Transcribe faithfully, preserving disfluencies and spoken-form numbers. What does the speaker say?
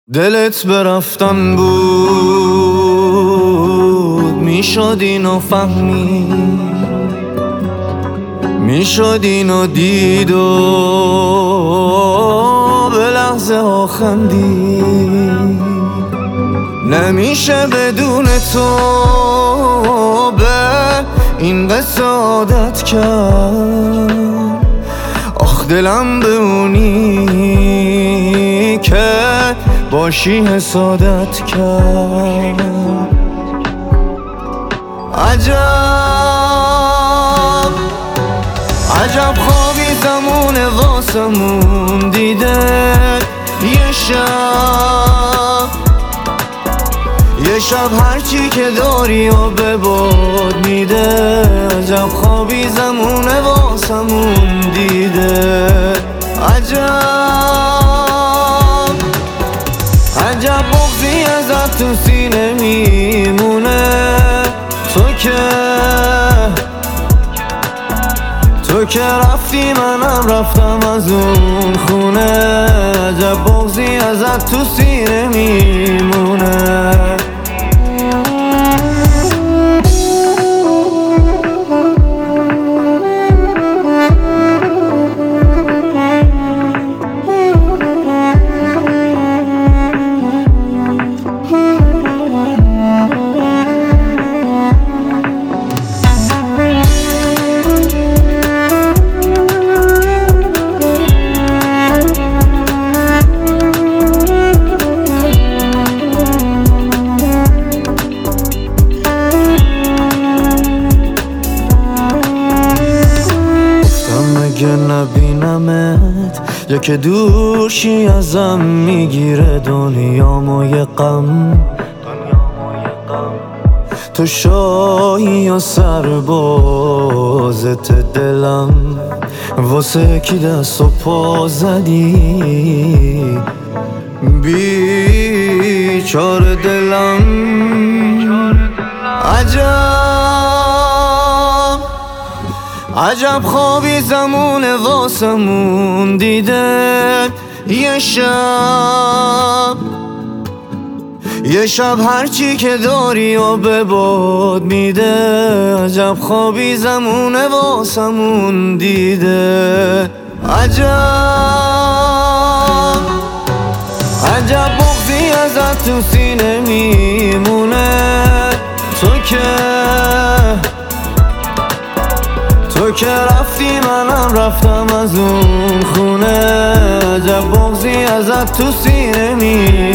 دلت برفتن بود، میشد اینو فهمی، میشد اینو دید و به لحظه ها خندی. نمیشه بدون تو به این قصه عادت کرد. آخ دلم به اونی که باشی حسادت کرد. عجب عجب خوابی زمونه واسمون دیده. یه شب یه شب هرچی که داری و به باد میده. عجب خوابی زمونه واسمون دیده. عجب عجب بغضی ازت تو سینه میمونه. تو که تو که رفتی منم رفتم از اون خونه. عجب بغضی ازت تو سینه میمونه. اگه نبینمت یا که دوشی ازم میگیره دنیامو یه غم. تو شاهی یا سربازت دلم، واسه کی دست و پا زدی بیچاره دلم. عجب عجب خوابی زمونه واسمون دیده. یه شب یه شب هرچی که داری و به باد میده. عجب خوابی زمونه واسمون دیده. عجب عجب بغضی ازت تو سینه میمونه. تو که تو که رفتی منم رفتم از اون خونه. عجب بغضی ازت تو سینه میمونه.